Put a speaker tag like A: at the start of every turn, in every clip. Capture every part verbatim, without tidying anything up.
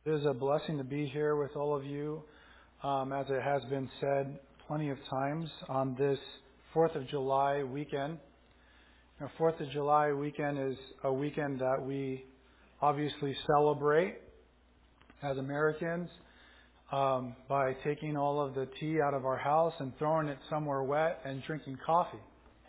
A: It is a blessing to be here with all of you, um, as it has been said plenty of times on this fourth of July weekend. Now, fourth of July weekend is a weekend that we obviously celebrate as Americans um, by taking all of the tea out of our house and throwing it somewhere wet and drinking coffee.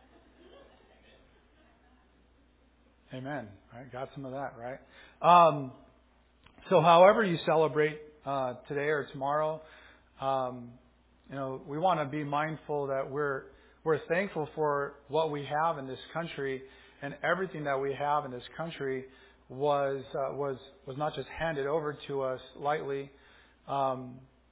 A: Amen. Right? Got some of that, right? Um, so however you celebrate uh, today or tomorrow, um, you know, we want to be mindful that we're we're thankful for what we have in this country, and everything that we have in this country was uh, was was not just handed over to us lightly. Um,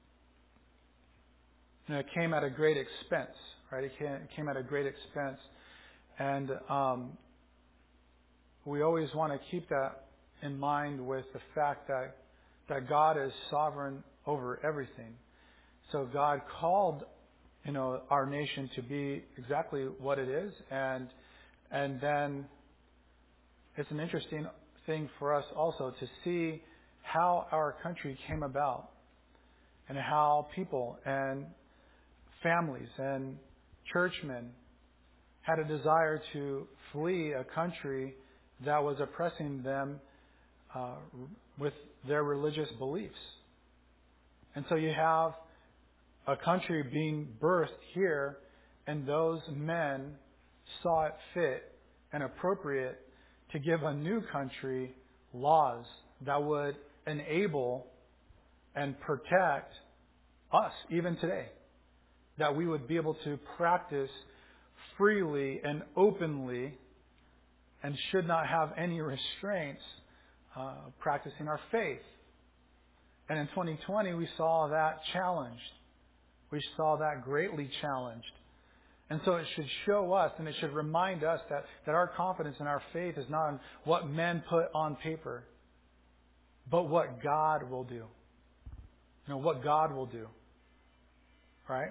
A: you know, it came at a great expense, right? It came, it came at a great expense, and um, we always want to keep that in mind with the fact that that God is sovereign over everything. So God called, you know, our nation to be exactly what it is, and and then it's an interesting thing for us also to see how our country came about, and how people and families and churchmen had a desire to flee a country that was oppressing them uh, with their religious beliefs. And so you have a country being birthed here, and those men saw it fit and appropriate to give a new country laws that would enable and protect us even today, that we would be able to practice freely and openly and should not have any restraints uh, practicing our faith. And in twenty twenty, we saw that challenged. We saw that greatly challenged. And so it should show us, and it should remind us that, that our confidence in our faith is not in what men put on paper, but what God will do. You know, what God will do. Right?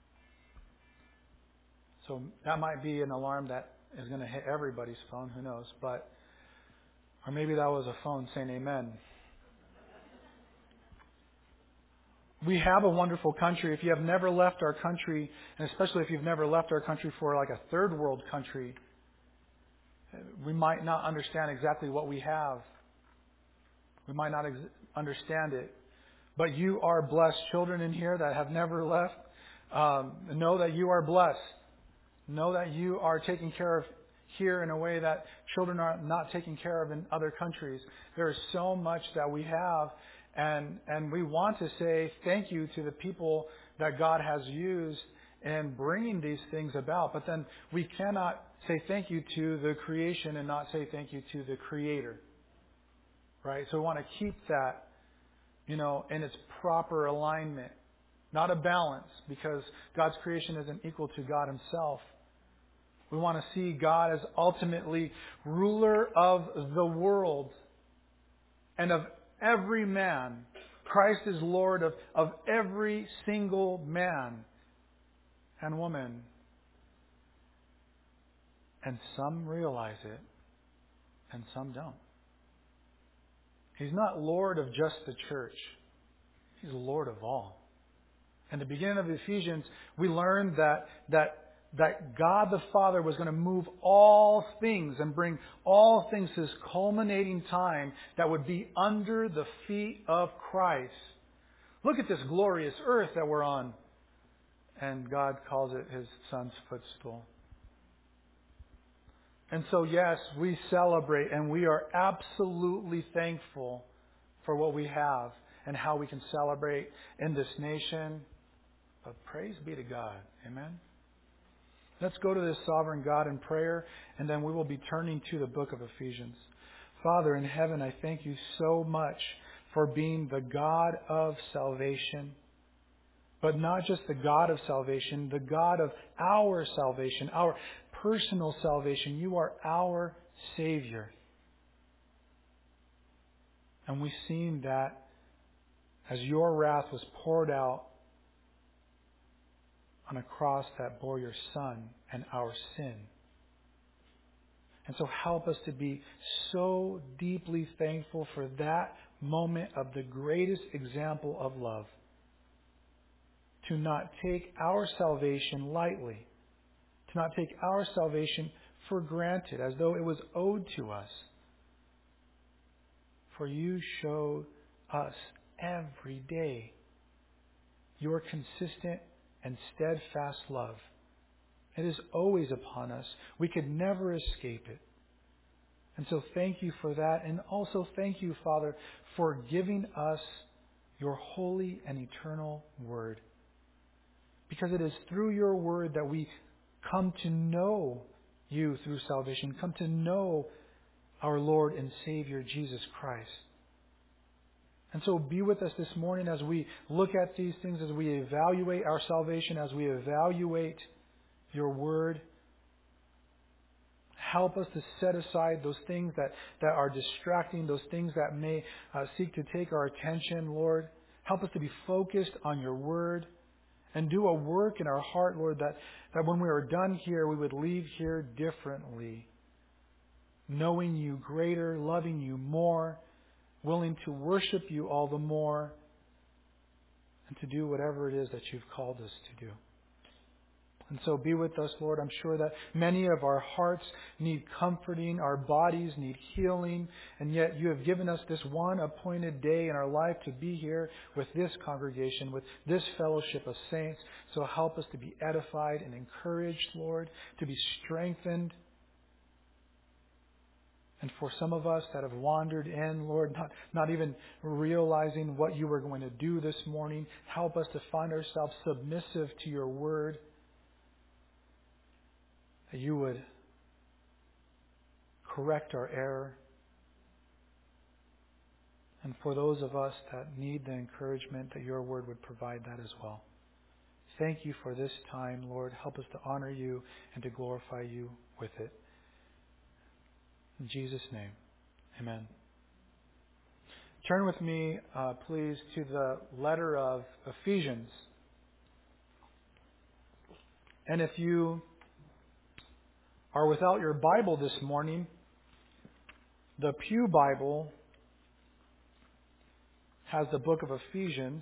A: So that might be an alarm that is going to hit everybody's phone. Who knows? But, or maybe that was a phone saying amen. We have a wonderful country. If you have never left our country, and especially if you've never left our country for like a third world country, we might not understand exactly what we have. We might not ex- understand it. But you are blessed. Children in here that have never left, um, know that you are blessed. Know that you are taken care of here in a way that children are not taken care of in other countries. There is so much that we have, and and we want to say thank you to the people that God has used in bringing these things about. But then we cannot say thank you to the creation and not say thank you to the Creator. Right? So we want to keep that, you know, in its proper alignment. Not a balance, because God's creation isn't equal to God Himself. We want to see God as ultimately ruler of the world and of every man. Christ is Lord of, of every single man and woman. And some realize it, and some don't. He's not Lord of just the church. He's Lord of all. In the beginning of Ephesians, we learned that that that God the Father was going to move all things and bring all things to this culminating time that would be under the feet of Christ. Look at this glorious earth that we're on. And God calls it His Son's footstool. And so, yes, we celebrate, and we are absolutely thankful for what we have and how we can celebrate in this nation. But praise be to God. Amen. Let's go to this sovereign God in prayer, and then we will be turning to the book of Ephesians. Father in heaven, I thank You so much for being the God of salvation. But not just the God of salvation, the God of our salvation, our personal salvation. You are our Savior. And we've seen that as Your wrath was poured out on a cross that bore Your Son and our sin. And so help us to be so deeply thankful for that moment of the greatest example of love. To not take our salvation lightly. To not take our salvation for granted, as though it was owed to us. For you show us every day your consistent and steadfast love. It is always upon us. We could never escape it. And so thank you for that. And also thank you, Father, for giving us your holy and eternal word. Because it is through your word that we come to know you through salvation, come to know our Lord and Savior, Jesus Christ. And so be with us this morning as we look at these things, as we evaluate our salvation, as we evaluate your word. Help us to set aside those things that, that are distracting, those things that may uh, seek to take our attention, Lord. Help us to be focused on your word and do a work in our heart, Lord, that, that when we are done here, we would leave here differently, knowing you greater, loving you more, willing to worship you all the more, and to do whatever it is that you've called us to do. And so be with us, Lord. I'm sure that many of our hearts need comforting, our bodies need healing, and yet you have given us this one appointed day in our life to be here with this congregation, with this fellowship of saints. So help us to be edified and encouraged, Lord, to be strengthened. And for some of us that have wandered in, Lord, not, not even realizing what you were going to do this morning, help us to find ourselves submissive to your word, that you would correct our error. And for those of us that need the encouragement, that your word would provide that as well. Thank you for this time, Lord. Help us to honor you and to glorify you with it. In Jesus' name, amen. Turn with me, uh, please, to the letter of Ephesians. And if you are without your Bible this morning, the Pew Bible has the book of Ephesians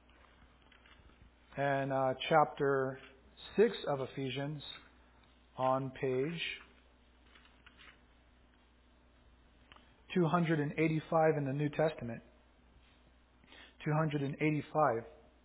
A: and uh, chapter six of Ephesians on page two hundred eighty-five in the New Testament. two hundred eighty-five.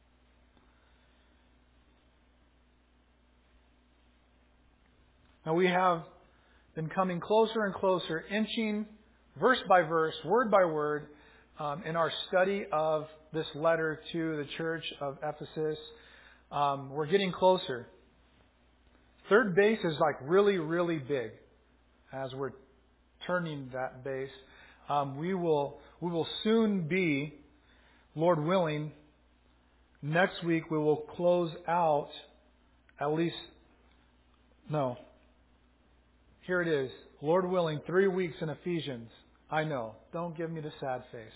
A: Now we have been coming closer and closer, inching verse by verse, word by word, um, in our study of this letter to the church of Ephesus. Um, we're getting closer. Third base is like really, really big as we're turning that base. Um, we will we will soon be, Lord willing, next week we will close out at least, no, here it is, Lord willing, three weeks in Ephesians. I know, don't give me the sad face.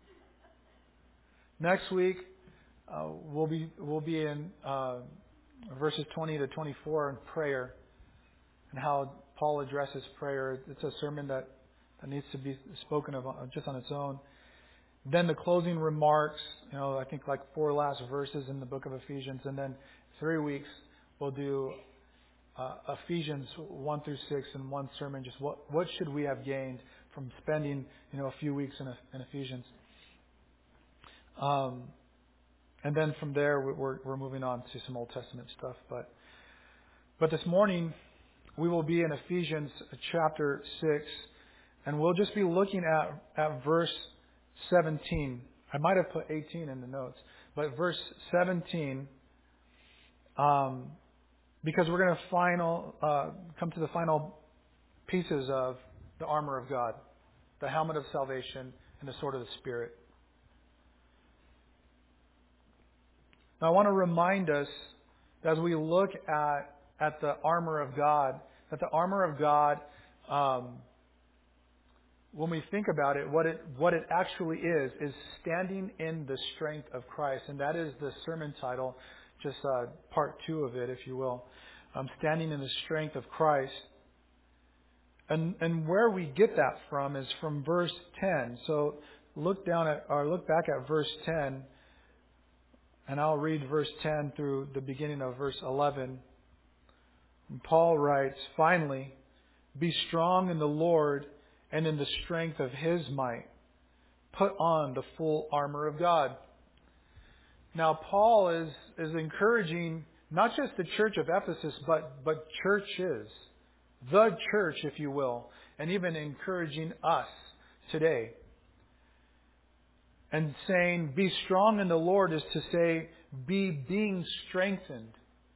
A: Next week uh, we'll be we'll be in uh, verses twenty to twenty-four in prayer and how Paul addresses prayer. It's a sermon that that needs to be spoken of just on its own. Then the closing remarks, you know, I think like four last verses in the book of Ephesians. And then three weeks we'll do uh, Ephesians one through six in one sermon. Just what, what should we have gained from spending, you know, a few weeks in, in Ephesians. Um, and then from there we're, we're moving on to some Old Testament stuff. But, but this morning we will be in Ephesians chapter six. And we'll just be looking at, at verse seventeen. I might have put eighteen in the notes. But verse seventeen, um, because we're going to final uh, come to the final pieces of the armor of God, the helmet of salvation, and the sword of the Spirit. Now I want to remind us, as we look at, at the armor of God, that the armor of God... Um, When we think about it, what it what it actually is, is standing in the strength of Christ. And that is the sermon title, just uh, part two of it, if you will. Um, standing in the strength of Christ. And and where we get that from is from verse ten. So look down at or look back at verse ten, and I'll read verse ten through the beginning of verse eleven. And Paul writes, "Finally, be strong in the Lord and in the strength of His might. Put on the full armor of God." Now, Paul is, is encouraging not just the church of Ephesus, but, but churches, the church, if you will, and even encouraging us today. And saying, be strong in the Lord is to say, be being strengthened.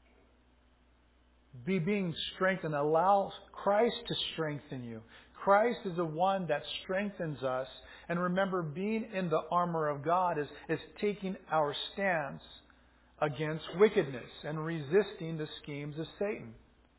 A: Be being strengthened. Allow Christ to strengthen you. Christ is the one that strengthens us. And remember, being in the armor of God is, is taking our stance against wickedness and resisting the schemes of Satan.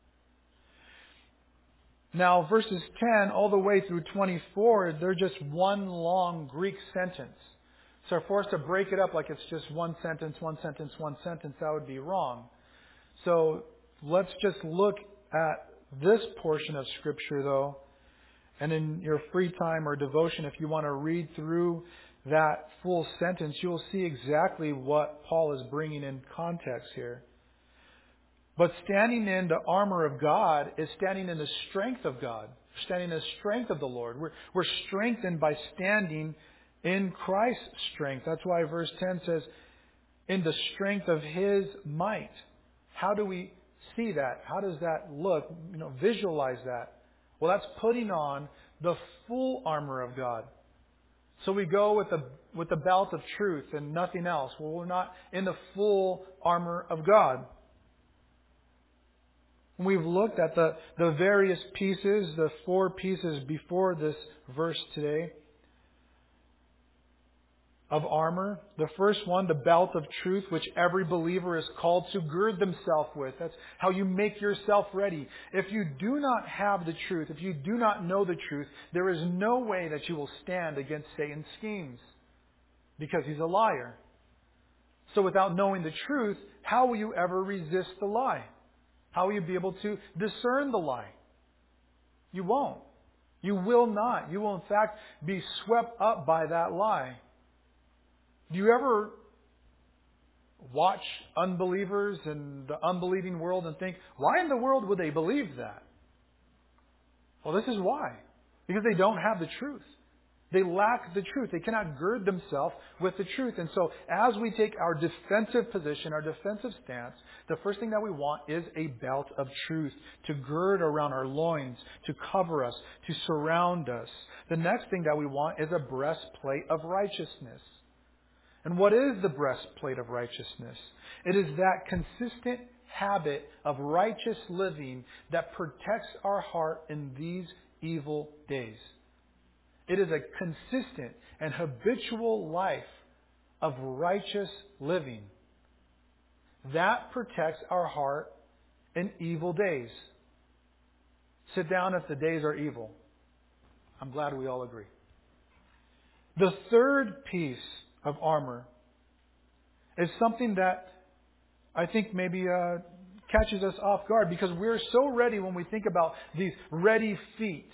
A: Now, verses ten all the way through twenty-four, they're just one long Greek sentence. So if we're forced to break it up like it's just one sentence, one sentence, one sentence, that would be wrong. So let's just look at this portion of Scripture, though. And in your free time or devotion, if you want to read through that full sentence, you'll see exactly what Paul is bringing in context here. But standing in the armor of God is standing in the strength of God, standing in the strength of the Lord. We're, we're strengthened by standing in Christ's strength. That's why verse ten says, in the strength of His might. How do we see that? How does that look? You know, visualize that. Well, that's putting on the full armor of God. So we go with the with the belt of truth and nothing else. Well, we're not in the full armor of God. We've looked at the, the various pieces, the four pieces before this verse today of armor. The first one, the belt of truth, which every believer is called to gird themselves with. That's how you make yourself ready. If you do not have the truth, if you do not know the truth, there is no way that you will stand against Satan's schemes, because he's a liar. So without knowing the truth, how will you ever resist the lie? How will you be able to discern the lie? You won't. You will not. You will in fact be swept up by that lie. Do you ever watch unbelievers in the unbelieving world and think, why in the world would they believe that? Well, this is why. Because they don't have the truth. They lack the truth. They cannot gird themselves with the truth. And so as we take our defensive position, our defensive stance, the first thing that we want is a belt of truth to gird around our loins, to cover us, to surround us. The next thing that we want is a breastplate of righteousness. And what is the breastplate of righteousness? It is that consistent habit of righteous living that protects our heart in these evil days. It is a consistent and habitual life of righteous living that protects our heart in evil days. Sit down if the days are evil. I'm glad we all agree. The third piece of armor is something that I think maybe uh, catches us off guard, because we're so ready when we think about these ready feet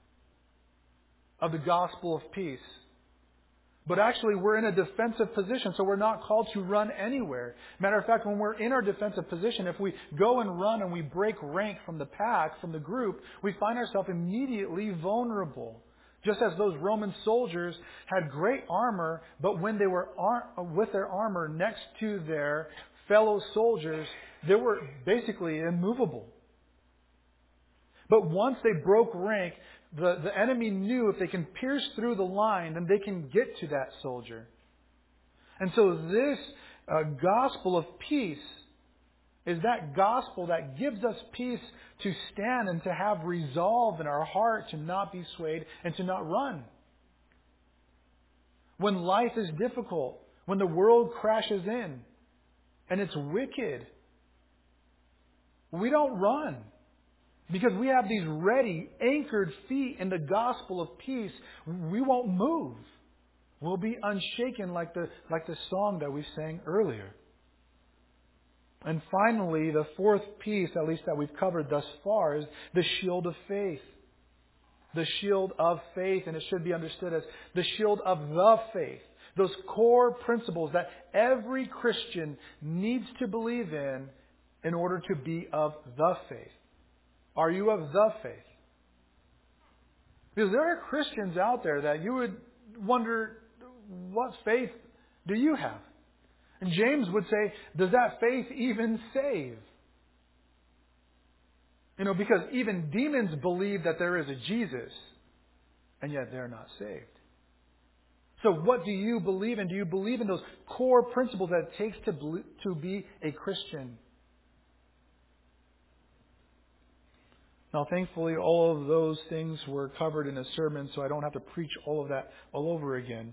A: of the gospel of peace. But actually we're in a defensive position, so we're not called to run anywhere. Matter of fact, when we're in our defensive position, if we go and run and we break rank from the pack, from the group, we find ourselves immediately vulnerable. Just as those Roman soldiers had great armor, but when they were ar- with their armor next to their fellow soldiers, they were basically immovable. But once they broke rank, the, the enemy knew if they can pierce through the line, then they can get to that soldier. And so this uh, gospel of peace is that gospel that gives us peace to stand and to have resolve in our heart to not be swayed and to not run. When life is difficult, when the world crashes in and it's wicked, we don't run. Because we have these ready, anchored feet in the gospel of peace. We won't move. We'll be unshaken like the, like the song that we sang earlier. And finally, the fourth piece, at least that we've covered thus far, is the shield of faith. the shield of faith, and it should be understood as the shield of the faith. Those core principles that every Christian needs to believe in in order to be of the faith. Are you of the faith? Because there are Christians out there that you would wonder, what faith do you have? And James would say, does that faith even save? You know, because even demons believe that there is a Jesus, and yet they're not saved. So what do you believe in? Do you believe in those core principles that it takes to, to be a Christian? Now, thankfully, all of those things were covered in a sermon, so I don't have to preach all of that all over again.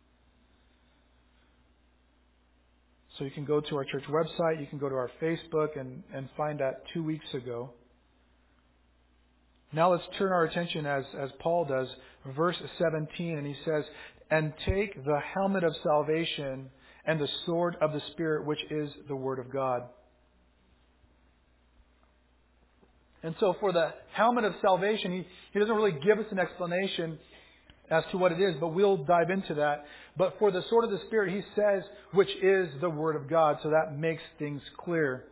A: So you can go to our church website, you can go to our Facebook and, and find that two weeks ago. Now let's turn our attention, as, as Paul does, verse seventeen, and he says, and take the helmet of salvation and the sword of the Spirit, which is the Word of God. And so for the helmet of salvation, he, he doesn't really give us an explanation as to what it is, but we'll dive into that. But for the sword of the Spirit, he says, which is the Word of God. So that makes things clear.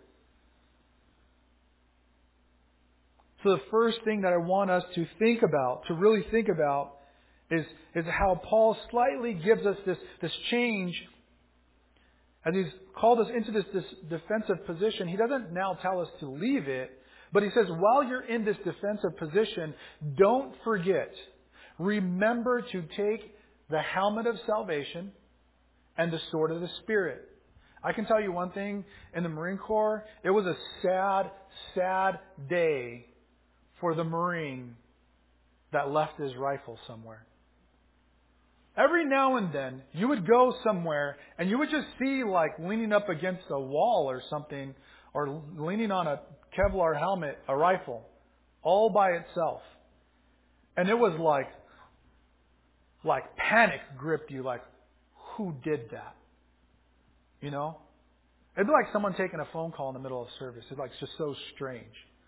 A: So the first thing that I want us to think about, to really think about, is, is how Paul slightly gives us this, this change. As he's called us into this, this defensive position, he doesn't now tell us to leave it. But he says, while you're in this defensive position, don't forget, remember to take the helmet of salvation and the sword of the Spirit. I can tell you one thing, in the Marine Corps, it was a sad, sad day for the Marine that left his rifle somewhere. Every now and then, you would go somewhere and you would just see, like, leaning up against a wall or something, or leaning on a Kevlar helmet, a rifle, all by itself. And it was like, like panic gripped you, like, who did that? You know? It'd be like someone taking a phone call in the middle of service. It's like, it's just so strange.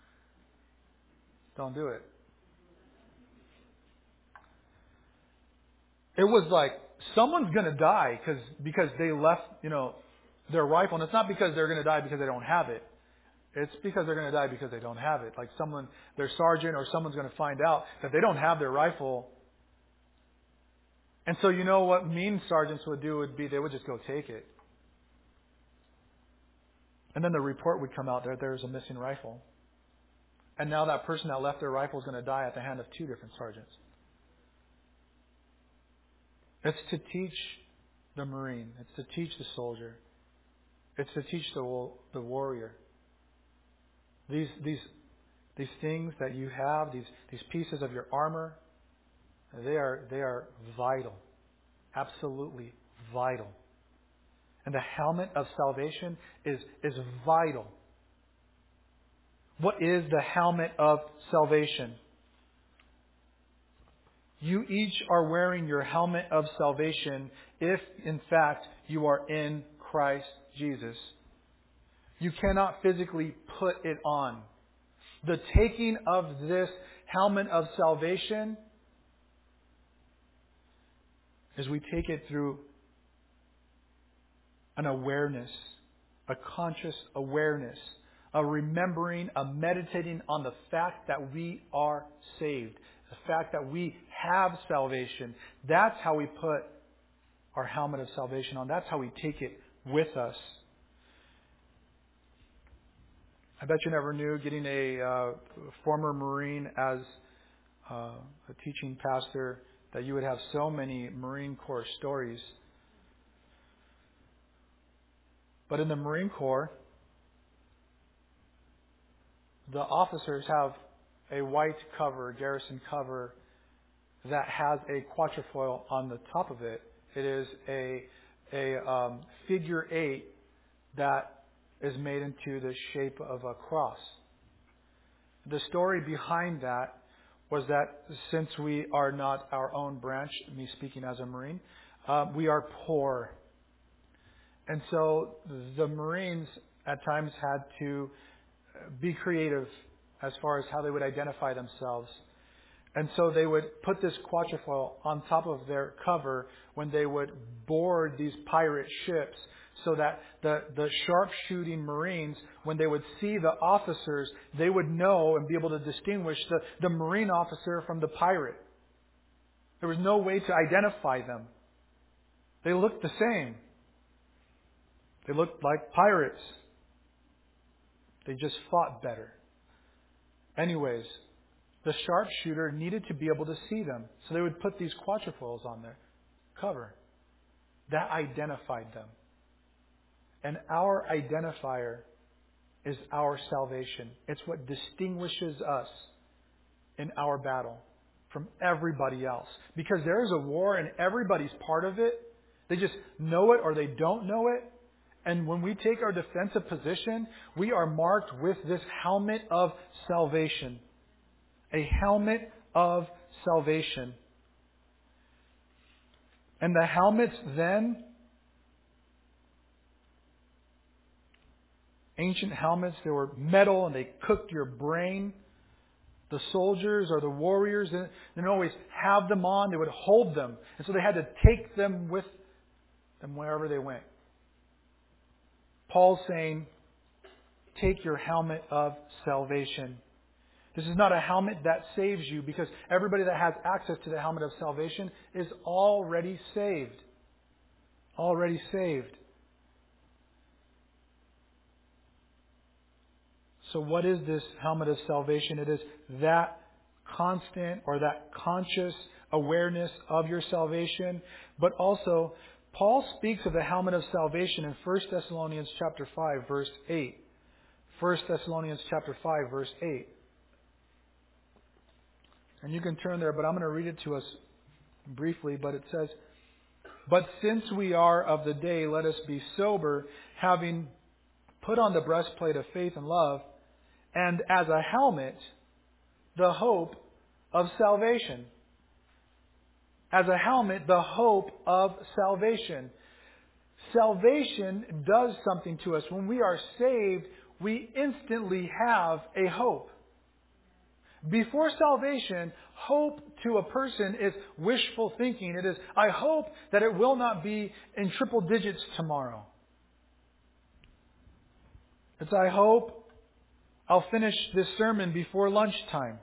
A: Don't do it. It was like, someone's going to die because because they left, you know, their rifle. And it's not because they're going to die because they don't have it. It's because they're going to die because they don't have it. Like someone, their sergeant or someone's going to find out that they don't have their rifle. And so you know what mean sergeants would do would be they would just go take it. And then the report would come out that there's a missing rifle. And now that person that left their rifle is going to die at the hand of two different sergeants. It's to teach the Marine. It's to teach the soldier. It's to teach the the warrior. These these these things that you have, these these pieces of your armor, they are they are vital, absolutely vital. And the helmet of salvation is is vital. What is the helmet of salvation? You each are wearing your helmet of salvation if, in fact, you are in Christ Jesus. You cannot physically put it on. The taking of this helmet of salvation is we take it through an awareness, a conscious awareness, a remembering, a meditating on the fact that we are saved. The fact that we have salvation. That's how we put our helmet of salvation on. That's how we take it with us. I bet you never knew, getting a uh, former Marine as uh, a teaching pastor, that you would have so many Marine Corps stories. But in the Marine Corps, the officers have a white cover, garrison cover, that has a quatrefoil on the top of it. It is a a um, figure eight that is made into the shape of a cross. The story behind that was that since we are not our own branch, me speaking as a Marine, uh, we are poor. And so the Marines at times had to be creative as far as how they would identify themselves. And so they would put this quatrefoil on top of their cover when they would board these pirate ships, so that the, the sharpshooting Marines, when they would see the officers, they would know and be able to distinguish the, the Marine officer from the pirate. There was no way to identify them. They looked the same. They looked like pirates. They just fought better. Anyways, the sharpshooter needed to be able to see them. So they would put these quatrefoils on their cover. That identified them. And our identifier is our salvation. It's what distinguishes us in our battle from everybody else. Because there is a war and everybody's part of it. They just know it or they don't know it. And when we take our defensive position, we are marked with this helmet of salvation. A helmet of salvation. And the helmets then, ancient helmets, they were metal and they cooked your brain. The soldiers or the warriors they didn't always have them on. They would hold them. And so they had to take them with them wherever they went. Paul's saying, take your helmet of salvation. This is not a helmet that saves you, because everybody that has access to the helmet of salvation is already saved. Already saved. So what is this helmet of salvation? It is that constant or that conscious awareness of your salvation. But also, Paul speaks of the helmet of salvation in First Thessalonians chapter five, verse eight. First Thessalonians chapter five, verse eight. And you can turn there, but I'm going to read it to us briefly. But it says, "But since we are of the day, let us be sober, having put on the breastplate of faith and love, and as a helmet, the hope of salvation." As a helmet, the hope of salvation. Salvation does something to us. When we are saved, we instantly have a hope. Before salvation, hope to a person is wishful thinking. It is, I hope that it will not be in triple digits tomorrow. It's, I hope I'll finish this sermon before lunchtime.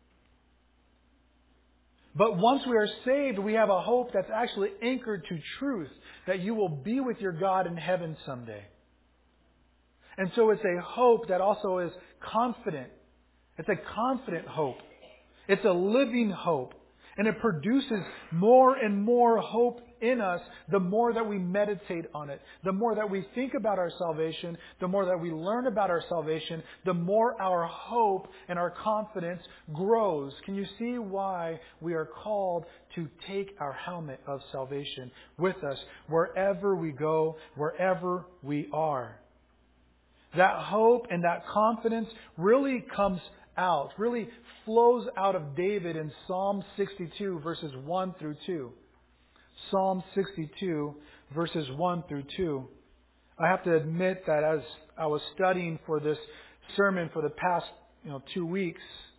A: But once we are saved, we have a hope that's actually anchored to truth, that you will be with your God in heaven someday. And so it's a hope that also is confident. It's a confident hope. It's a living hope. And it produces more and more hope in us the more that we meditate on it. The more that we think about our salvation, the more that we learn about our salvation, the more our hope and our confidence grows. Can you see why we are called to take our helmet of salvation with us wherever we go, wherever we are? That hope and that confidence really comes out, really flows out of David in Psalm sixty-two, verses one through two. Psalm sixty-two, verses one through two. I have to admit that as I was studying for this sermon for the past, you know, two weeks,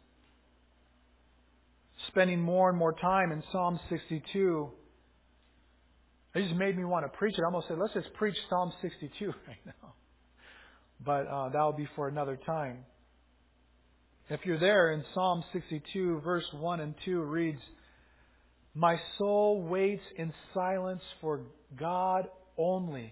A: spending more and more time in Psalm sixty-two, it just made me want to preach it. I almost said, let's just preach Psalm sixty-two right now. But uh, that will be for another time. If you're there in Psalm sixty-two, verse one and two reads, "My soul waits in silence for God only.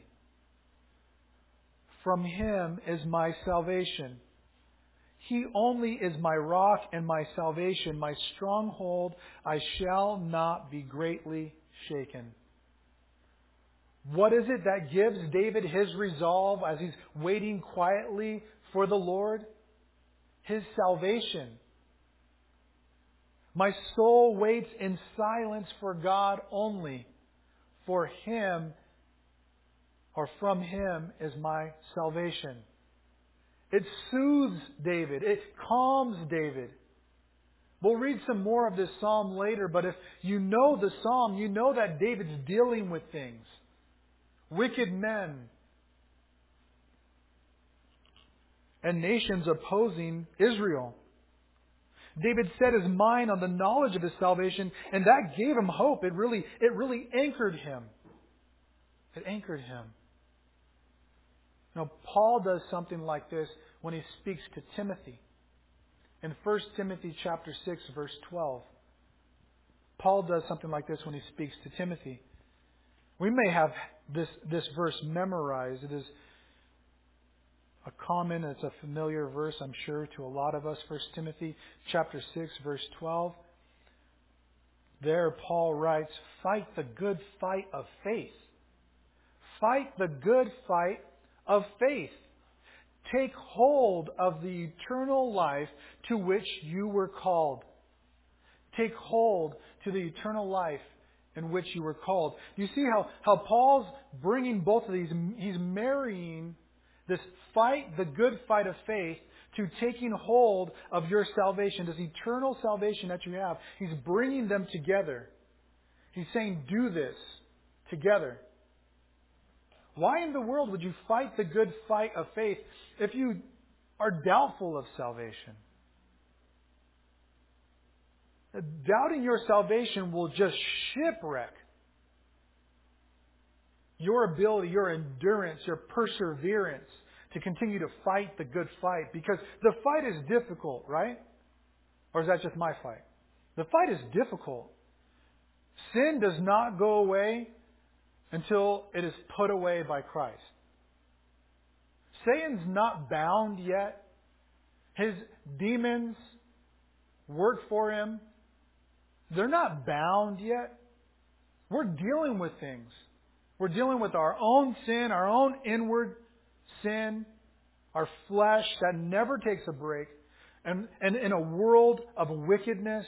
A: From Him is my salvation. He only is my rock and my salvation, my stronghold. I shall not be greatly shaken." What is it that gives David his resolve as he's waiting quietly for the Lord? His salvation. My soul waits in silence for God only. For Him, or from Him, is my salvation. It soothes David. It calms David. We'll read some more of this psalm later, but if you know the psalm, you know that David's dealing with things. Wicked men and nations opposing Israel. David set his mind on the knowledge of his salvation, and that gave him hope. It really, it really anchored him. It anchored him. Now, Paul does something like this when he speaks to Timothy. In First Timothy chapter six, verse twelve, Paul does something like this when he speaks to Timothy. We may have this, this verse memorized. It is a common, it's a familiar verse, I'm sure, to a lot of us. First Timothy chapter six, verse twelve. There Paul writes, "Fight the good fight of faith." Fight the good fight of faith. Take hold of the eternal life to which you were called. Take hold to the eternal life in which you were called. You see how, how Paul's bringing both of these. He's marrying this fight, the good fight of faith, to taking hold of your salvation, this eternal salvation that you have. He's bringing them together. He's saying, do this together. Why in the world would you fight the good fight of faith if you are doubtful of salvation? Doubting your salvation will just shipwreck your ability, your endurance, your perseverance to continue to fight the good fight. Because the fight is difficult, right? Or is that just my fight? The fight is difficult. Sin does not go away until it is put away by Christ. Satan's not bound yet. His demons work for him. They're not bound yet. We're dealing with things. We're dealing with our own sin, our own inward sin, our flesh that never takes a break. And, and in a world of wickedness,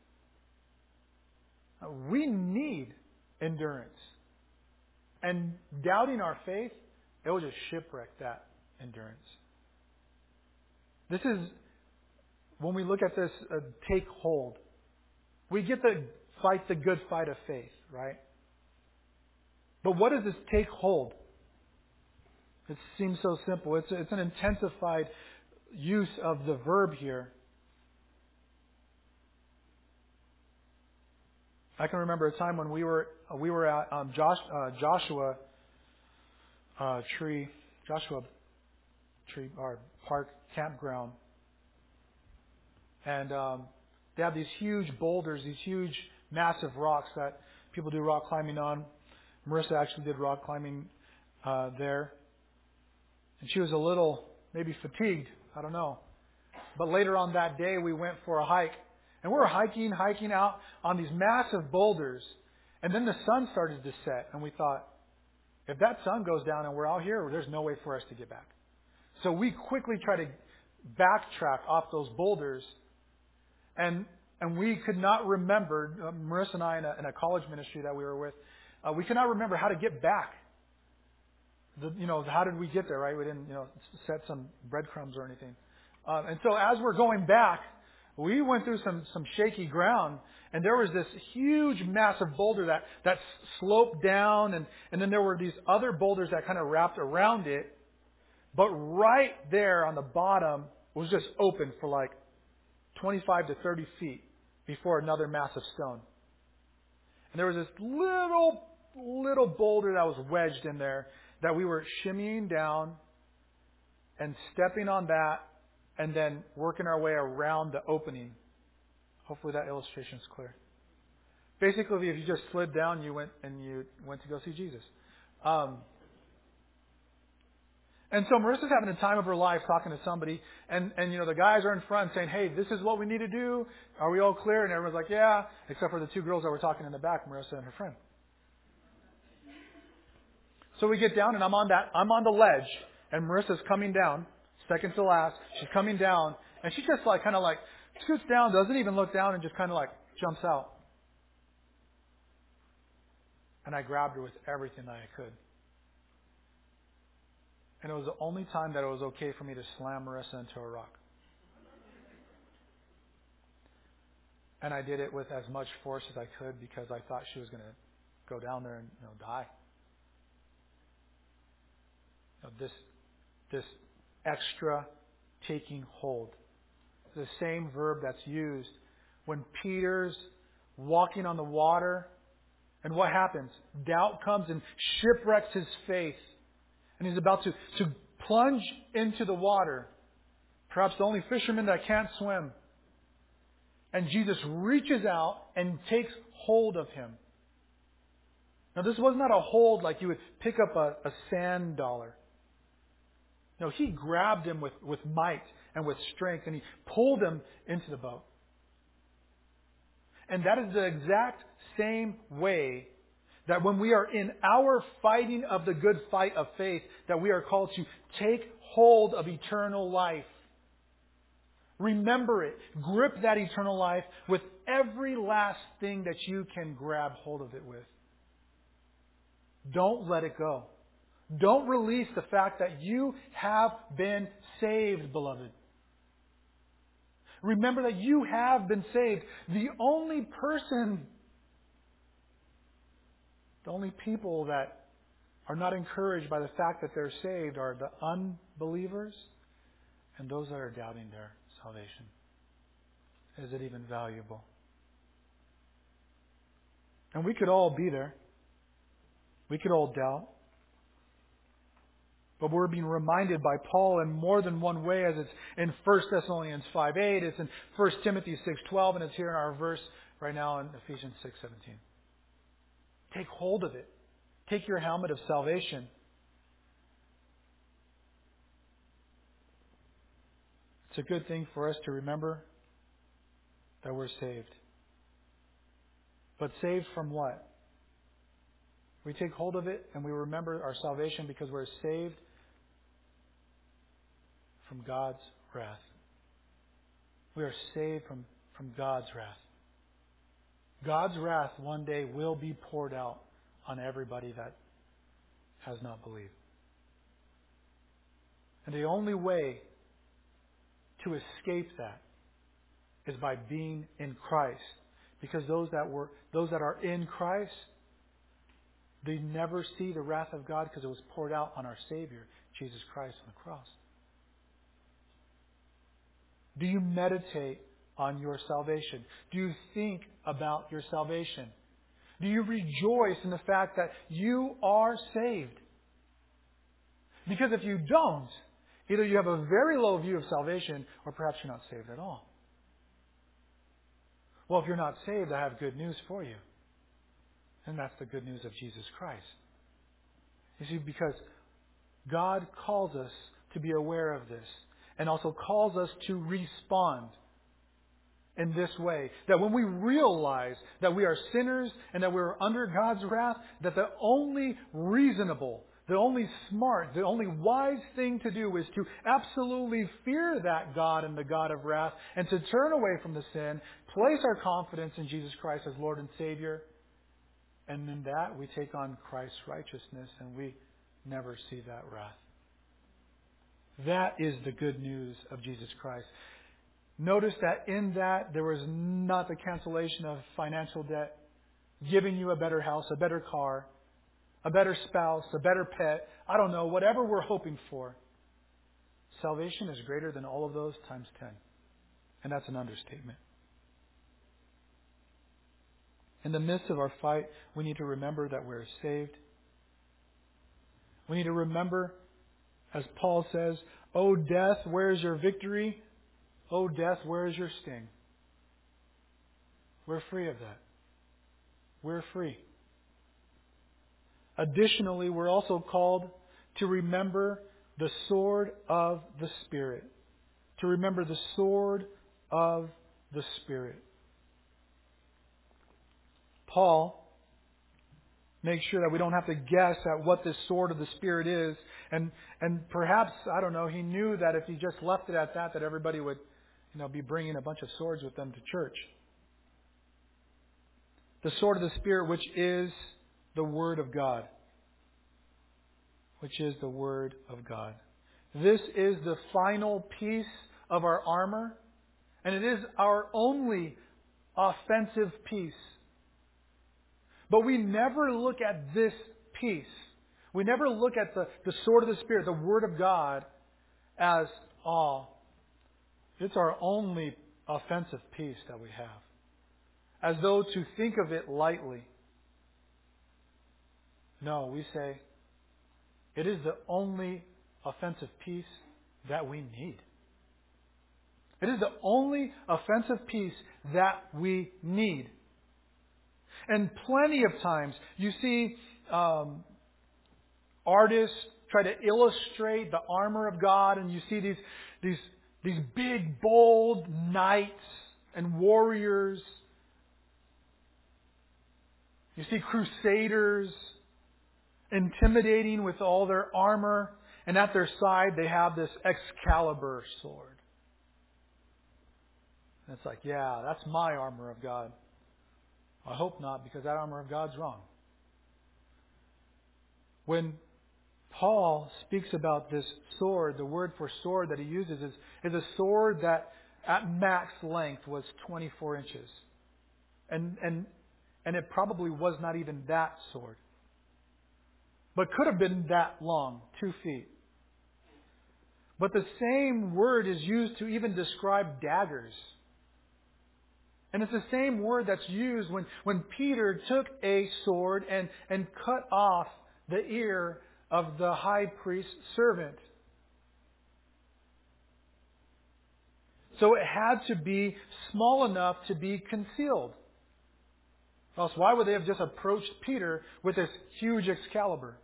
A: we need endurance. And doubting our faith, it will just shipwreck that endurance. This is, when we look at this, uh, take hold. We get to fight the good fight of faith, right? But what does this take hold? It seems so simple. It's, it's an intensified use of the verb here. I can remember a time when we were we were at um, Josh, uh, Joshua uh, Tree Joshua Tree or Park campground, and um, they have these huge boulders, these huge, massive rocks that people do rock climbing on. Marissa actually did rock climbing uh, there, and she was a little maybe fatigued. I don't know, but later on that day we went for a hike. And we were hiking, hiking out on these massive boulders. And then the sun started to set. And we thought, if that sun goes down and we're out here, there's no way for us to get back. So we quickly tried to backtrack off those boulders. And and we could not remember, uh, Marissa and I in a, in a college ministry that we were with, uh, we could not remember how to get back. The, you know, how did we get there, right? We didn't, you know, set some breadcrumbs or anything. Uh, and so as we're going back, we went through some, some shaky ground, and there was this huge, massive boulder that, that sloped down, and, and then there were these other boulders that kind of wrapped around it. But right there on the bottom was just open for like twenty-five to thirty feet before another massive stone. And there was this little, little boulder that was wedged in there that we were shimmying down and stepping on that, and then working our way around the opening. Hopefully that illustration is clear. Basically, if you just slid down, you went and you went to go see Jesus. Um, and so Marissa's having a time of her life talking to somebody, and, and you know the guys are in front saying, "Hey, this is what we need to do. Are we all clear?" And everyone's like, "Yeah," except for the two girls that were talking in the back, Marissa and her friend. So we get down, and I'm on that. I'm on the ledge, and Marissa's coming down. Second to last, she's coming down, and she just like kind of like scoots down, doesn't even look down, and just kind of like jumps out. And I grabbed her with everything that I could. And it was the only time that it was okay for me to slam Marissa into a rock. And I did it with as much force as I could because I thought she was going to go down there and you know, die. You know, this, this extra taking hold. the same verb that's used when Peter's walking on the water. And what happens? Doubt comes and shipwrecks his faith. And he's about to, to plunge into the water. Perhaps the only fisherman that can't swim. And Jesus reaches out and takes hold of him. Now this was not a hold like you would pick up a, a sand dollar. No, he grabbed him with, with might and with strength, and he pulled him into the boat. And that is the exact same way that when we are in our fighting of the good fight of faith, that we are called to take hold of eternal life. Remember it. Grip that eternal life with every last thing that you can grab hold of it with. Don't let it go. Don't release the fact that you have been saved, beloved. Remember that you have been saved. The only person, the only people that are not encouraged by the fact that they're saved are the unbelievers and those that are doubting their salvation. Is it even valuable? And we could all be there. We could all doubt. But we're being reminded by Paul in more than one way, as it's in First Thessalonians five eight, it's in First Timothy six twelve, and it's here in our verse right now in Ephesians six seventeen. Take hold of it. Take your helmet of salvation. It's a good thing for us to remember that we're saved. But saved from what? We take hold of it and we remember our salvation because we're saved from God's wrath. We are saved from, from God's wrath. God's wrath one day will be poured out on everybody that has not believed. And the only way to escape that is by being in Christ. Because those that were those that are in Christ, they never see the wrath of God because it was poured out on our Savior, Jesus Christ, on the cross. Do you meditate on your salvation? Do you think about your salvation? Do you rejoice in the fact that you are saved? Because if you don't, either you have a very low view of salvation or perhaps you're not saved at all. Well, if you're not saved, I have good news for you. And that's the good news of Jesus Christ. You see, because God calls us to be aware of this and also calls us to respond in this way. That when we realize that we are sinners and that we're under God's wrath, that the only reasonable, the only smart, the only wise thing to do is to absolutely fear that God and the God of wrath and to turn away from the sin, place our confidence in Jesus Christ as Lord and Savior. And in that, we take on Christ's righteousness and we never see that wrath. That is the good news of Jesus Christ. Notice that in that, there was not the cancellation of financial debt, giving you a better house, a better car, a better spouse, a better pet. I don't know, whatever we're hoping for. Salvation is greater than all of those times ten. And that's an understatement. In the midst of our fight, we need to remember that we're saved. We need to remember, as Paul says, "O death, where is your victory? O death, where is your sting?" We're free of that. We're free. Additionally, we're also called to remember the sword of the Spirit. To remember the sword of the Spirit. Paul makes sure that we don't have to guess at what this sword of the Spirit is. And and perhaps, I don't know, he knew that if he just left it at that, that everybody would, you know, be bringing a bunch of swords with them to church. The sword of the Spirit, which is the Word of God. Which is the Word of God. This is the final piece of our armor. And it is our only offensive piece. But we never look at this piece. We never look at the, the sword of the Spirit, the Word of God, as, oh, It's our only offensive piece that we have. As though to think of it lightly. No, we say, it is the only offensive piece that we need. It is the only offensive piece that we need. And plenty of times you see um, artists try to illustrate the armor of God, and you see these these these big, bold knights and warriors. You see crusaders intimidating with all their armor, and at their side they have this Excalibur sword. And it's like, yeah, that's my armor of God. I hope not, because that armor of God's wrong. When Paul speaks about this sword, the word for sword that he uses is, is a sword that at max length was twenty-four inches. And, and, and it probably was not even that sword. But could have been that long, two feet. But the same word is used to even describe daggers. And it's the same word that's used when, when Peter took a sword and, and cut off the ear of the high priest's servant. So it had to be small enough to be concealed. Else why would they have just approached Peter with this huge Excalibur?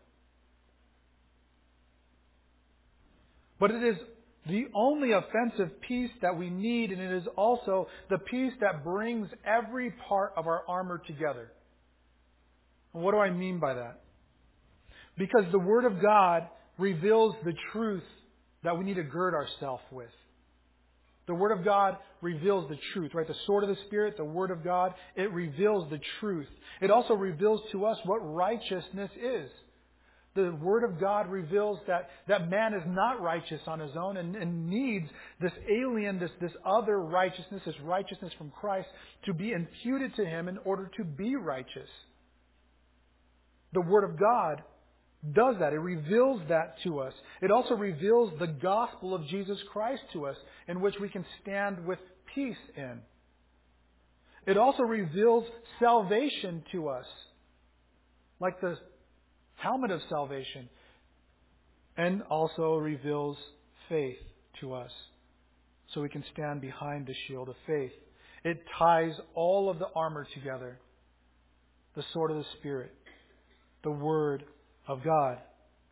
A: But it is the only offensive piece that we need, and it is also the piece that brings every part of our armor together. And what do I mean by that? Because the Word of God reveals the truth that we need to gird ourselves with. The Word of God reveals the truth, right? The sword of the Spirit, the Word of God, it reveals the truth. It also reveals to us what righteousness is. The Word of God reveals that, that man is not righteous on his own and, and needs this alien, this, this other righteousness, this righteousness from Christ to be imputed to him in order to be righteous. The Word of God does that. It reveals that to us. It also reveals the gospel of Jesus Christ to us, in which we can stand with peace in. It also reveals salvation to us, like the helmet of salvation, and also reveals faith to us, so we can stand behind the shield of faith. It ties all of the armor together. The sword of the Spirit, the Word of God.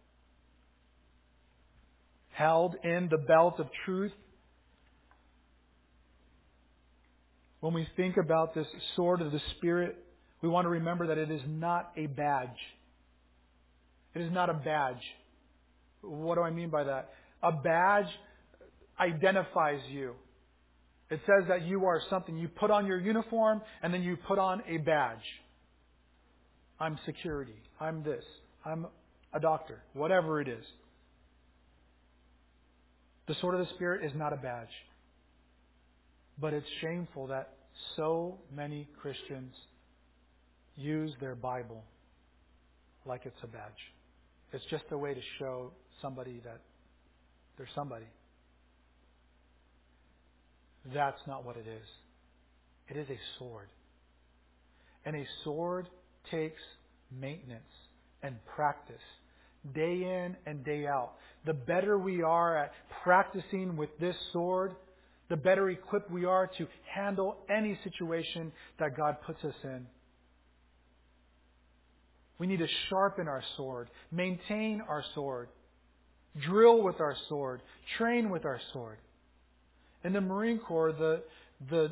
A: Held in the belt of truth. When we think about this sword of the Spirit, we want to remember that it is not a badge. It is not a badge. What do I mean by that? A badge identifies you. It says that you are something. You put on your uniform and then you put on a badge. I'm security. I'm this. I'm a doctor. Whatever it is. The sword of the Spirit is not a badge. But it's shameful that so many Christians use their Bible like it's a badge. It's just a way to show somebody that they're somebody. That's not what it is. It is a sword. And a sword takes maintenance and practice, day in and day out. The better we are at practicing with this sword, the better equipped we are to handle any situation that God puts us in. We need to sharpen our sword, maintain our sword, drill with our sword, train with our sword. In the Marine Corps, the the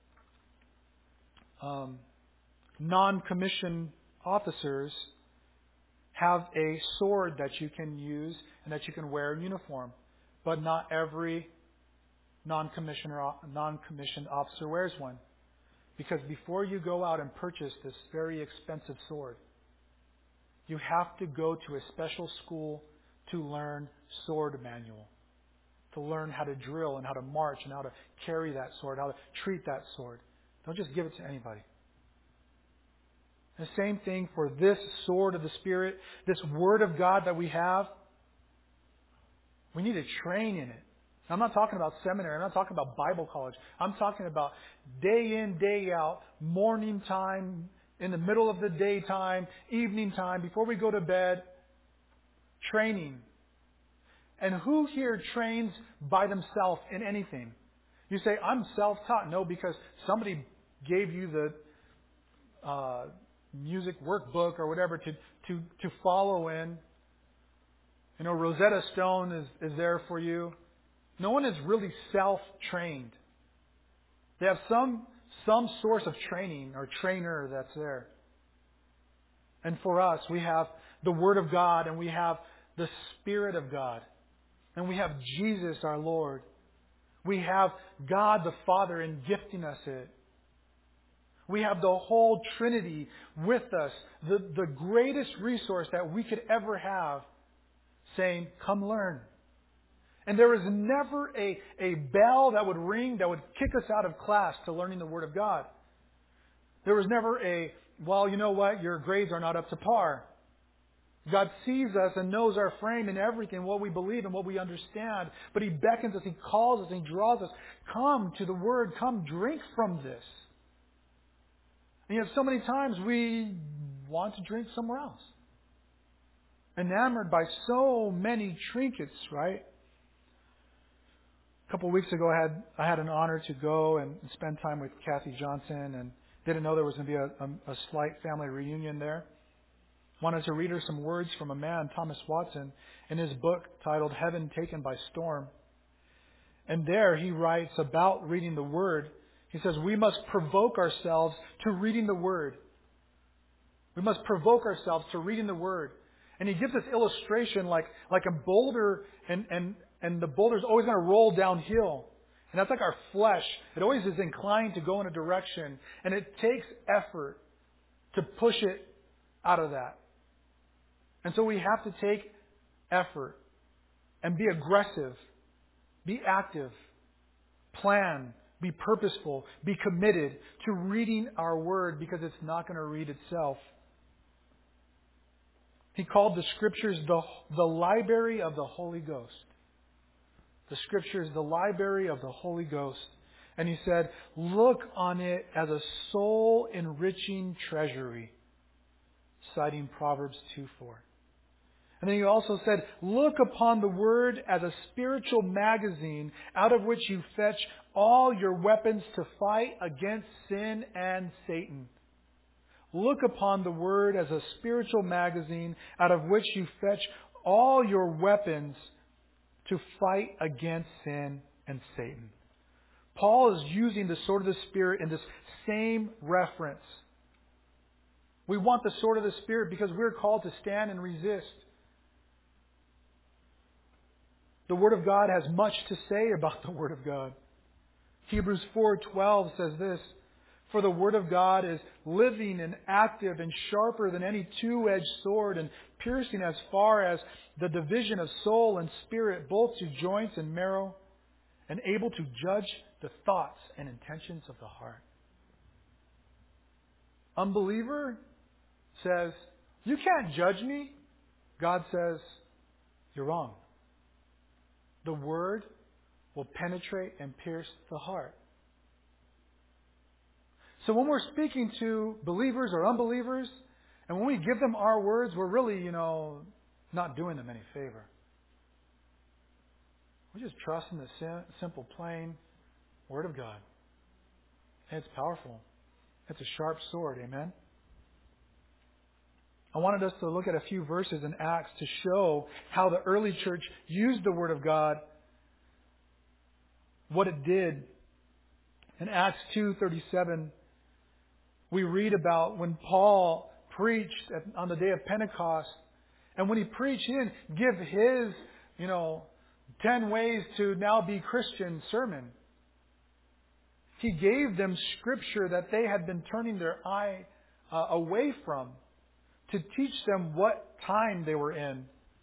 A: um, non-commissioned officers have a sword that you can use and that you can wear in uniform, but not every non-commissioned non-commissioned officer wears one, because before you go out and purchase this very expensive sword, you have to go to a special school to learn sword manual, to learn how to drill and how to march and how to carry that sword, how to treat that sword. Don't just give it to anybody. The same thing for this sword of the Spirit, this Word of God that we have. We need to train in it I'm not talking about seminary. I'm not talking about Bible college. I'm talking about day in, day out, morning time, in the middle of the daytime, evening time, before we go to bed, training. And who here trains by themselves in anything? You say, I'm self-taught. No, because somebody gave you the uh, music workbook or whatever to, to, to follow in. You know, Rosetta Stone is, is there for you. No one is really self-trained. They have some some source of training or trainer that's there. And for us, we have the Word of God and we have the Spirit of God. And we have Jesus our Lord. We have God the Father in gifting us it. We have the whole Trinity with us. The, the greatest resource that we could ever have saying, come learn. And there was never a, a bell that would ring that would kick us out of class to learning the Word of God. There was never a, well, you know what, your grades are not up to par. God sees us and knows our frame and everything, what we believe and what we understand. But He beckons us, He calls us, and He draws us. Come to the Word, come drink from this. And yet so many times we want to drink somewhere else. Enamored by so many trinkets, right? A couple of weeks ago, I had I had an honor to go and spend time with Kathy Johnson, and didn't know there was going to be a, a, a slight family reunion there. Wanted to read her some words from a man, Thomas Watson, in his book titled Heaven Taken by Storm. And there he writes about reading the Word. He says, we must provoke ourselves to reading the Word. We must provoke ourselves to reading the Word. And he gives this illustration like, like a boulder, and, and, and the boulder is always going to roll downhill. And that's like our flesh. It always is inclined to go in a direction. And it takes effort to push it out of that. And so we have to take effort and be aggressive, be active, plan, be purposeful, be committed to reading our Word, because it's not going to read itself. He called the Scriptures the, the library of the Holy Ghost. The Scriptures, the library of the Holy Ghost. And he said, look on it as a soul-enriching treasury, citing Proverbs two four. And then he also said, look upon the Word as a spiritual magazine out of which you fetch all your weapons to fight against sin and Satan. Look upon the Word as a spiritual magazine out of which you fetch all your weapons to fight against sin and Satan. Paul is using the sword of the Spirit in this same reference. We want the sword of the Spirit because we're called to stand and resist. The Word of God has much to say about the Word of God. Hebrews four twelve says this, for the Word of God is living and active and sharper than any two-edged sword, and piercing as far as the division of soul and spirit, both to joints and marrow, and able to judge the thoughts and intentions of the heart. Unbeliever says, you can't judge me. God says, you're wrong. The Word will penetrate and pierce the heart. So when we're speaking to believers or unbelievers, and when we give them our words, we're really, you know, not doing them any favor. We're just trusting the simple, plain Word of God. And it's powerful. It's a sharp sword, amen? I wanted us to look at a few verses in Acts to show how the early church used the Word of God, what it did. In Acts two thirty-seven, we read about when Paul preached at, on the day of Pentecost. And when he preached, he didn't give his, you know, ten ways to now be Christian sermon. He gave them Scripture that they had been turning their eye uh, away from, to teach them what time they were in.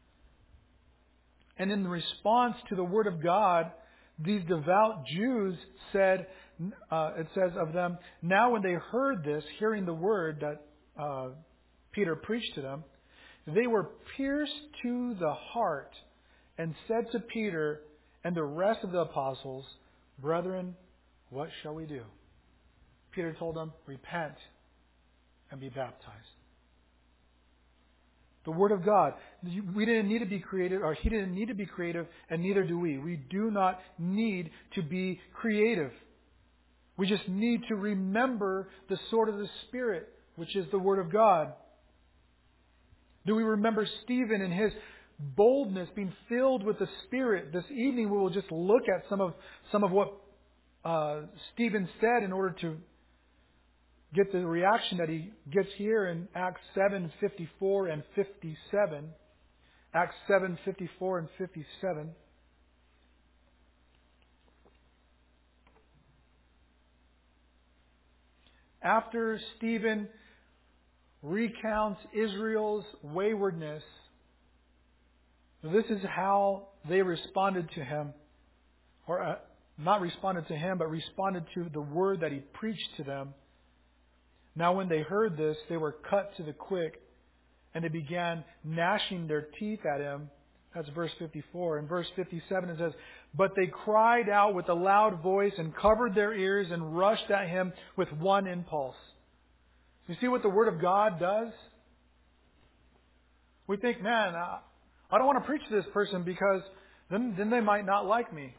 A: And in response to the Word of God, these devout Jews said, uh, it says of them, now when they heard this, hearing the Word that uh, Peter preached to them, they were pierced to the heart and said to Peter and the rest of the apostles, "Brethren, what shall we do?" Peter told them, "Repent and be baptized." The Word of God. We didn't need to be creative, or He didn't need to be creative, and neither do we. We do not need to be creative. We just need to remember the sword of the Spirit, which is the Word of God. Do we remember Stephen and his boldness, being filled with the Spirit? This evening we will just look at some of some of what uh, Stephen said in order to get the reaction that he gets here in Acts seven fifty-four and fifty-seven. Acts seven fifty-four and fifty-seven. After Stephen recounts Israel's waywardness, this is how they responded to him. Or uh, not responded to him, but responded to the word that he preached to them. Now when they heard this, they were cut to the quick, and they began gnashing their teeth at him. That's verse fifty-four. In verse fifty-seven it says, "But they cried out with a loud voice and covered their ears and rushed at him with one impulse." You see what the Word of God does? We think, man, I I don't want to preach to this person because then, then they might not like me.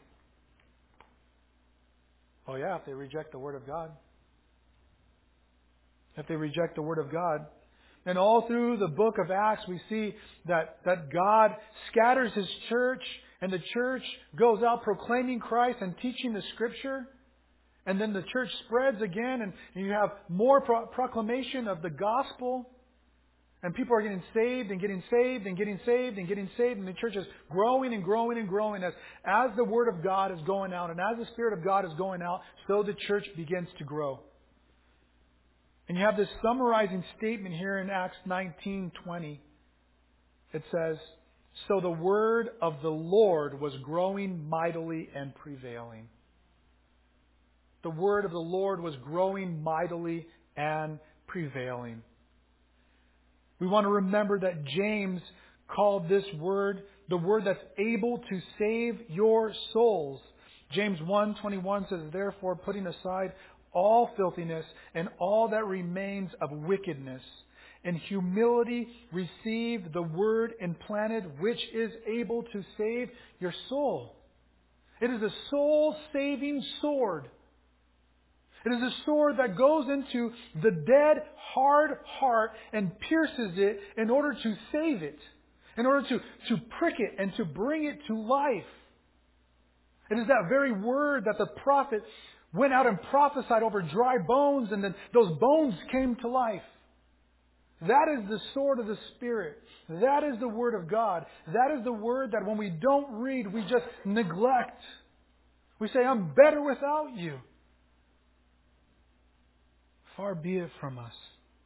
A: Oh yeah, if they reject the Word of God. If they reject the Word of God. And all through the book of Acts, we see that, that God scatters His church, and the church goes out proclaiming Christ and teaching the Scripture. And then the church spreads again, and you have more pro- proclamation of the gospel. And people are getting saved and getting saved and getting saved and getting saved. And the church is growing and growing and growing as, as the Word of God is going out. And as the Spirit of God is going out, so the church begins to grow. And you have this summarizing statement here in Acts nineteen twenty. It says, "So the word of the Lord was growing mightily and prevailing." The word of the Lord was growing mightily and prevailing. We want to remember that James called this word the word that's able to save your souls. James one twenty-one says, "Therefore, putting aside all filthiness and all that remains of wickedness, in humility receive the word implanted, which is able to save your soul." It is a soul-saving sword. It is a sword that goes into the dead, hard heart and pierces it in order to save it, in order to, to prick it and to bring it to life. It is that very word that the prophet went out and prophesied over dry bones, and then those bones came to life. That is the sword of the Spirit. That is the Word of God. That is the word that when we don't read, we just neglect. We say, "I'm better without you." Far be it from us.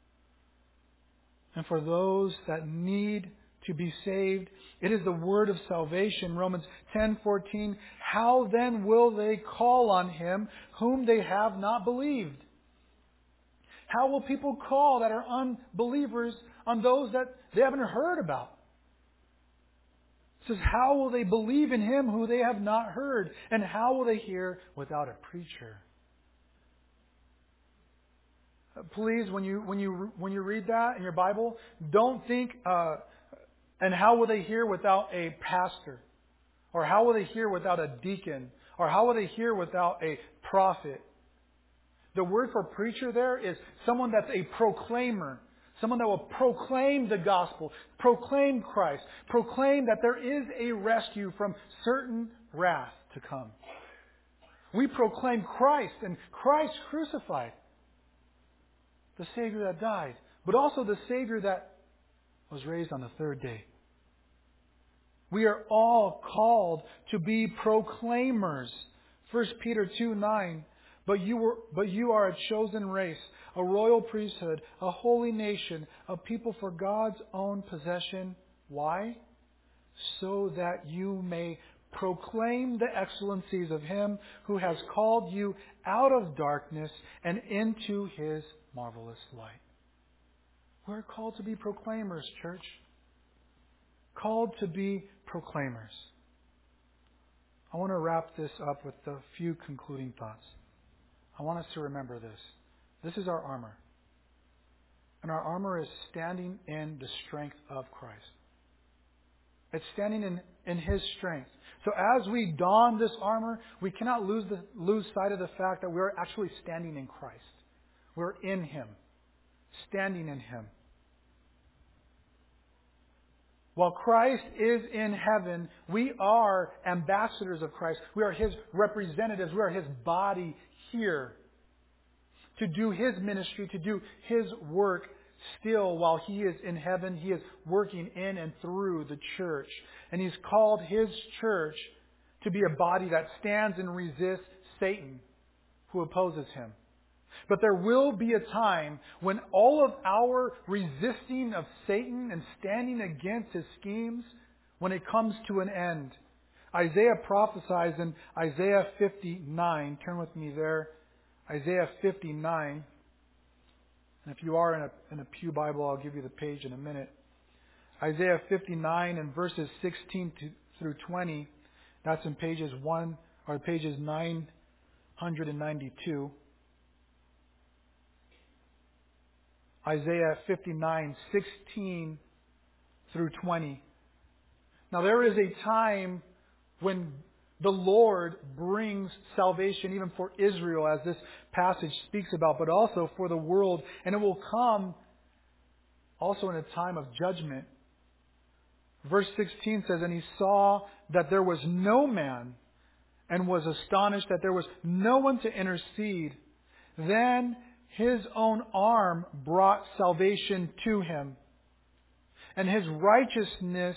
A: And for those that need to be saved, it is the word of salvation. Romans ten fourteen. "How then will they call on Him whom they have not believed?" How will people call that are unbelievers on those that they haven't heard about? It says, "How will they believe in Him who they have not heard? And how will they hear without a preacher?" Please, when you when you when you read that in your Bible, don't think, uh, "And how will they hear without a pastor? Or how will they hear without a deacon? Or how will they hear without a prophet?" The word for preacher there is someone that's a proclaimer. Someone that will proclaim the gospel, proclaim Christ, proclaim that there is a rescue from certain wrath to come. We proclaim Christ and Christ crucified. The Savior that died, but also the Savior that was raised on the third day. We are all called to be proclaimers. First Peter two nine. But you were, but you are a chosen race, a royal priesthood, a holy nation, a people for God's own possession. Why? So that you may proclaim the excellencies of Him who has called you out of darkness and into His marvelous light. We're called to be proclaimers, church. Called to be proclaimers. I want to wrap this up with a few concluding thoughts. I want us to remember this. This is our armor. And our armor is standing in the strength of Christ. It's standing in, in His strength. So as we don this armor, we cannot lose the, lose sight of the fact that we are actually standing in Christ. We're in Him. Standing in Him. While Christ is in heaven, we are ambassadors of Christ. We are His representatives. We are His body here to do His ministry, to do His work. Still, while He is in heaven, He is working in and through the church. And He's called His church to be a body that stands and resists Satan, who opposes Him. But there will be a time when all of our resisting of Satan and standing against his schemes, when it comes to an end. Isaiah prophesies in Isaiah fifty-nine. Turn with me there. Isaiah fifty-nine. And if you are in a, in a Pew Bible, I'll give you the page in a minute. Isaiah fifty-nine and verses sixteen to, through twenty. That's in pages one or pages nine ninety-two. Isaiah fifty-nine, sixteen through twenty. Now there is a time when the Lord brings salvation even for Israel, as this passage speaks about, but also for the world. And it will come also in a time of judgment. Verse sixteen says, "And he saw that there was no man, and was astonished that there was no one to intercede. Then His own arm brought salvation to him, and His righteousness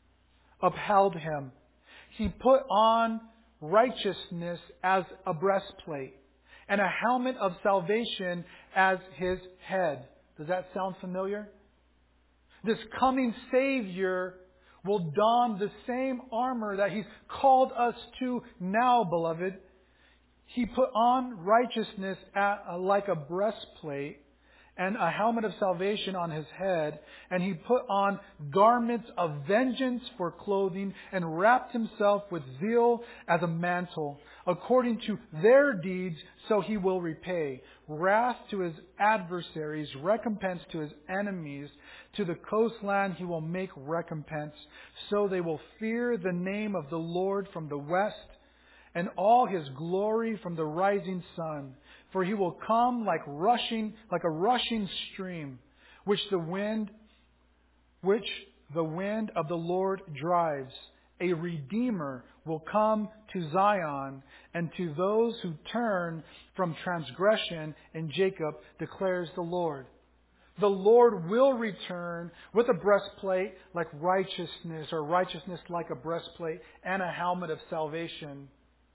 A: upheld him. He put on righteousness as a breastplate, and a helmet of salvation as his head." Does that sound familiar? This coming Savior will don the same armor that He's called us to now, beloved. He put on righteousness at, uh, like a breastplate, and a helmet of salvation on His head. And He put on garments of vengeance for clothing, and wrapped Himself with zeal as a mantle. According to their deeds, so He will repay. Wrath to His adversaries, recompense to His enemies. To the coastland He will make recompense. So they will fear the name of the Lord from the west, and all His glory from the rising sun. For He will come like rushing, like a rushing stream, which the wind, which the wind of the Lord drives. A Redeemer will come to Zion, and to those who turn from transgression in Jacob, declares the Lord. The Lord will return with a breastplate like righteousness, or righteousness like a breastplate, and a helmet of salvation.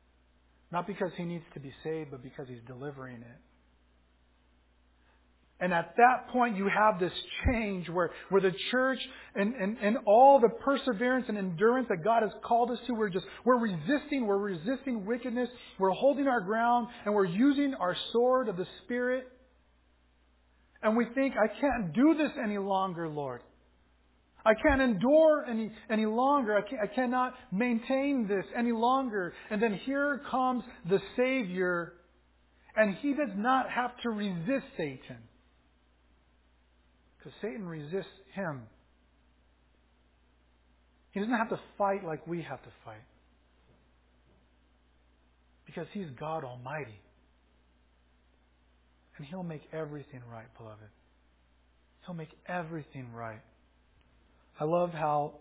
A: Not because He needs to be saved, but because He's delivering it. And at that point, you have this change where, where the church and, and, and all the perseverance and endurance that God has called us to, we're just, we're resisting, we're resisting wickedness, we're holding our ground, and we're using our sword of the Spirit. And we think, I can't do this any longer, Lord. I can't endure any, any longer. I, can't, I cannot maintain this any longer. And then here comes the Savior, and He does not have to resist Satan, because Satan resists Him. He doesn't have to fight like we have to fight, because He's God Almighty. And He'll make everything right, beloved. He'll make everything right. I love how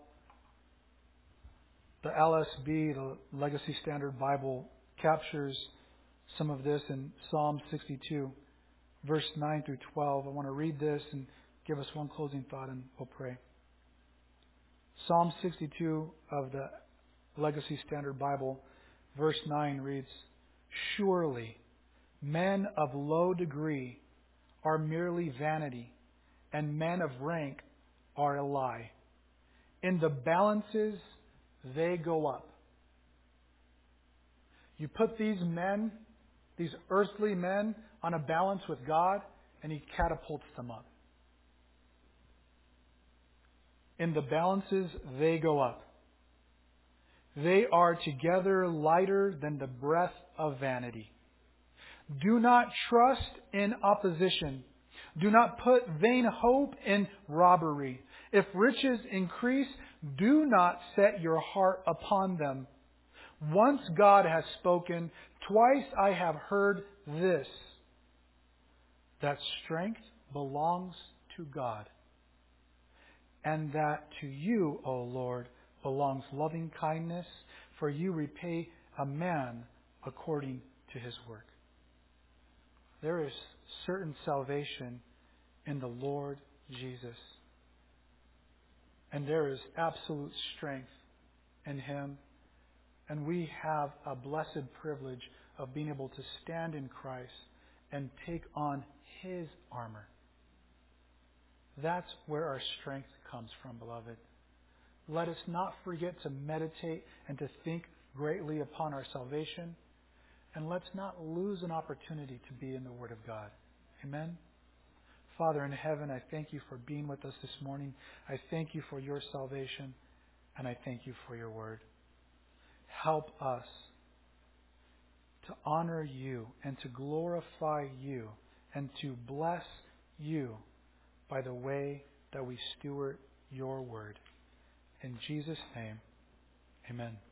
A: the L S B, the Legacy Standard Bible, captures some of this in Psalm sixty-two, verse nine through twelve. I want to read this and give us one closing thought, and we'll pray. Psalm sixty-two of the Legacy Standard Bible, verse nine reads, "Surely men of low degree are merely vanity, and men of rank are a lie. In the balances, they go up." You put these men, these earthly men, on a balance with God, and He catapults them up. In the balances, they go up. They are together lighter than the breath of vanity. Do not trust in opposition. Do not put vain hope in robbery. If riches increase, do not set your heart upon them. Once God has spoken, twice I have heard this, that strength belongs to God, and that to you, O Lord, belongs loving kindness, for you repay a man according to his work. There is certain salvation in the Lord Jesus. And there is absolute strength in Him. And we have a blessed privilege of being able to stand in Christ and take on His armor. That's where our strength comes from, beloved. Let us not forget to meditate and to think greatly upon our salvation. And let's not lose an opportunity to be in the Word of God. Amen? Father in heaven, I thank you for being with us this morning. I thank you for your salvation. And I thank you for your Word. Help us to honor you and to glorify you and to bless you by the way that we steward your Word. In Jesus' name, amen.